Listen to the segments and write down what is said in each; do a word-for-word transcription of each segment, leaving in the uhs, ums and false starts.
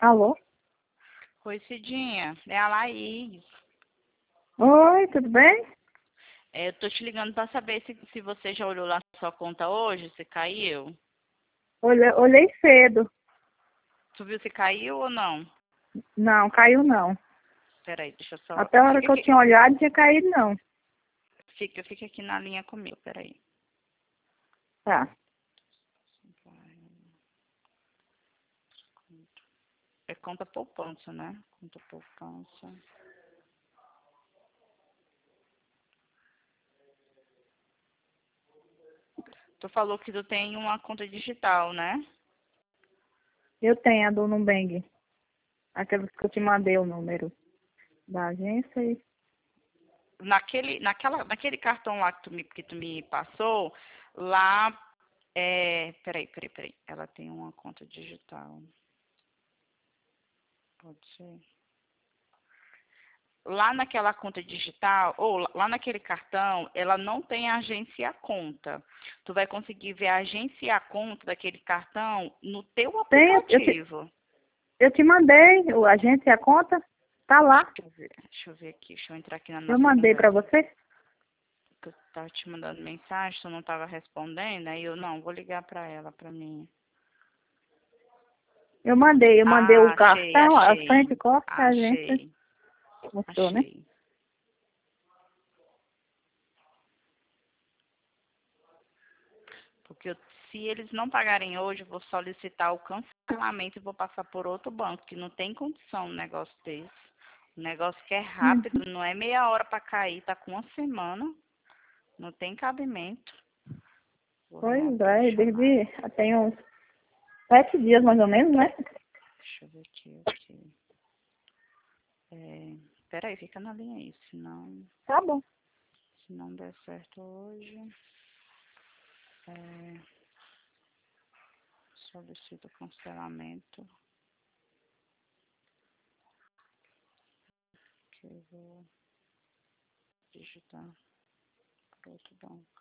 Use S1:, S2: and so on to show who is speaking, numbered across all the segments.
S1: Alô?
S2: Oi, Cidinha. É a Laís.
S1: Oi, tudo bem?
S2: É, eu tô te ligando pra saber se, se você já olhou lá na sua conta hoje, se caiu.
S1: Olhei, olhei cedo.
S2: Tu viu se caiu ou não?
S1: Não, caiu não.
S2: Peraí, deixa eu só...
S1: Até a hora
S2: Fica
S1: que eu
S2: aqui,
S1: tinha olhado, não tinha caído não.
S2: fica, fica aqui na linha comigo, peraí.
S1: Tá.
S2: É conta poupança, né? Conta poupança. Tu falou que tu tem uma conta digital, né?
S1: Eu tenho a do Nubank. Aquela que eu te mandei o número da agência e...
S2: Naquele, naquela, naquele cartão lá que tu me, que tu me passou, lá... É, peraí, peraí, peraí. Ela tem uma conta digital. Pode ser. Lá naquela conta digital, ou lá naquele cartão, ela não tem agência e a conta. Tu vai conseguir ver a agência e a conta daquele cartão no teu
S1: Tem, eu te,
S2: aplicativo.
S1: eu te mandei, o agência e a conta. Tá lá.
S2: Deixa eu ver, deixa eu ver aqui, deixa eu entrar aqui na
S1: Eu
S2: nossa
S1: mandei pra
S2: conversa.
S1: você.
S2: Eu tava te mandando mensagem, tu não tava respondendo, aí eu, não, vou ligar pra ela, pra mim.
S1: Eu mandei, eu mandei o
S2: Ah, achei,
S1: cartão, a
S2: achei,
S1: frente e cópia, a agência.
S2: achei,
S1: Mostrou, né?
S2: achei. Porque eu- se eles não pagarem hoje, eu vou solicitar o cancelamento e vou passar por outro banco, que não tem condição um negócio desse. Um negócio que é
S1: Uhum.
S2: rápido, não é meia hora para cair, tá com uma semana, não tem cabimento. Vou
S1: Pois
S2: reabrir
S1: é,
S2: a chamada.
S1: desde... Tem uns sete dias mais ou menos, né?
S2: Deixa eu ver aqui, aqui. É, peraí, fica na linha aí, senão,
S1: Tá bom.
S2: se não der certo hoje, é, solicito cancelamento, que eu vou digitar para outro banco.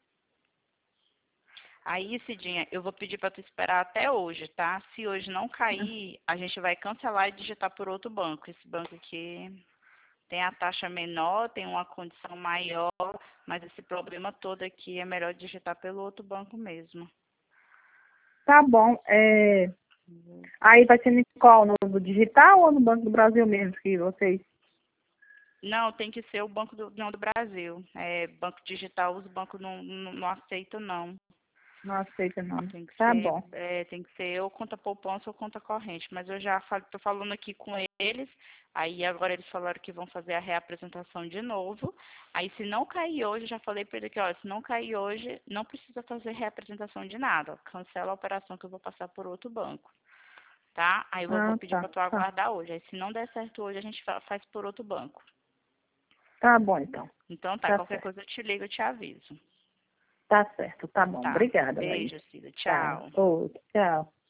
S2: Aí, Cidinha, eu vou pedir para tu esperar até hoje, tá? Se hoje não cair, a gente vai cancelar e digitar por outro banco. Esse banco aqui tem a taxa menor, tem uma condição maior, mas esse problema todo aqui é melhor digitar pelo outro banco mesmo.
S1: Tá bom. É... Aí vai ser no qual? No do digital ou no Banco do Brasil mesmo que vocês?
S2: Não, tem que ser o Banco do, não, do Brasil. É, banco digital, os bancos não, não, não aceitam, não.
S1: Não aceita não.
S2: Tem que
S1: Tá
S2: ser,
S1: bom.
S2: é, tem que ser ou conta poupança ou conta corrente. Mas eu já estou falando aqui com eles, aí agora eles falaram que vão fazer a reapresentação de novo. Aí se não cair hoje, eu já falei para ele que, ó, se não cair hoje, não precisa fazer reapresentação de nada. Cancela a operação que eu vou passar por outro banco. Tá? Aí eu vou
S1: Ah,
S2: pedir
S1: tá.
S2: para tu
S1: Tá.
S2: aguardar hoje. Aí se não der certo hoje, a gente fa- faz por outro banco.
S1: Tá bom então.
S2: Então tá,
S1: Tá
S2: qualquer
S1: certo.
S2: coisa eu te ligo, eu te aviso.
S1: Tá certo. Tá bom.
S2: Tá.
S1: Obrigada, Laís.
S2: Beijo, Cida.
S1: Tá.
S2: Tchau.
S1: Outro. Tchau.